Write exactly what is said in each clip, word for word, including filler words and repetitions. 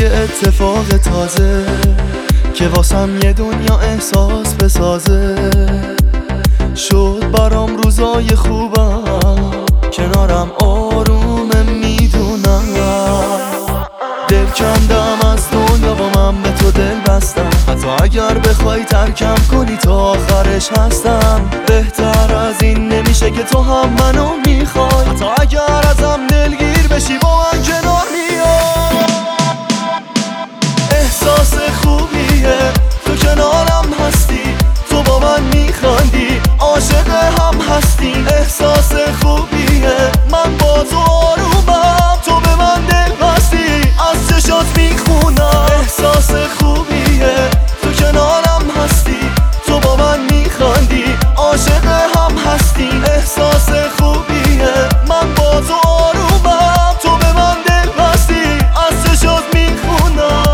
یه اتفاق تازه که واسم یه دنیا احساس بسازه. شد برام روزای خوبم کنارم آرومه میدونم. دل کندم از دنیا و من به تو دل بستم، حتی اگر بخوای ترکم کنی تا آخرش هستم. بهتر از این نمیشه که تو هم منو میخوای، حتی اگر ازم دلگیر بشی با من کنار میای. احساس خوبیه تو کنارم هستی، تو با من میخندی، عاشق هم هستی. احساس خوبیه من با تو آرومم، تو به من دل بستی از چشات میخونم. احساس خوبیه تو کنارم هستی، تو با من میخندی، عاشق هم هستی. احساس خوبیه من با تو آرومم، تو به من دل بستی از چشات میخونم.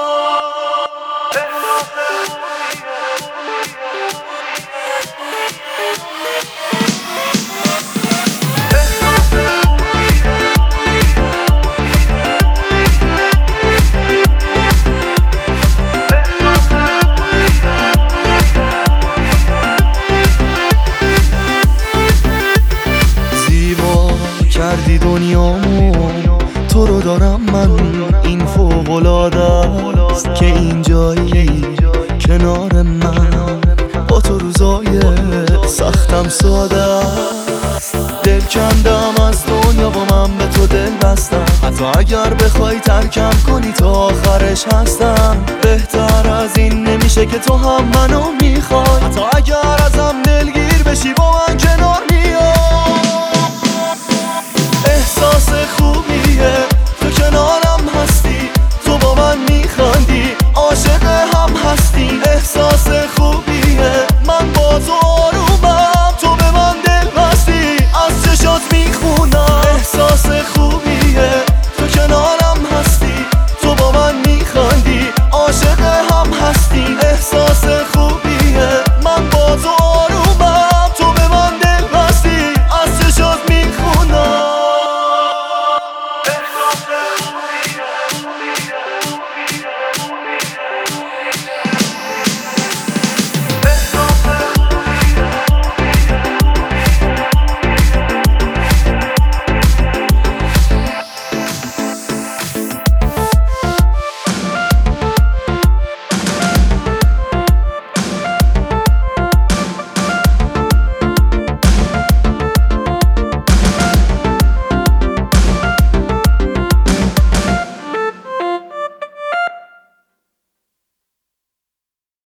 کردی دنیامو، تو رو دارم من، این فوق‌العاده است که اینجایی کنار من. با تو روزای سختم ساده است. دل کندم از دنیا و من به تو دل بستم، حتی اگر بخوای ترکم کنی تا آخرش هستم. بهتر از این نمیشه که تو هم منو میخوای، حتی اگر ازم دلگیر بشی با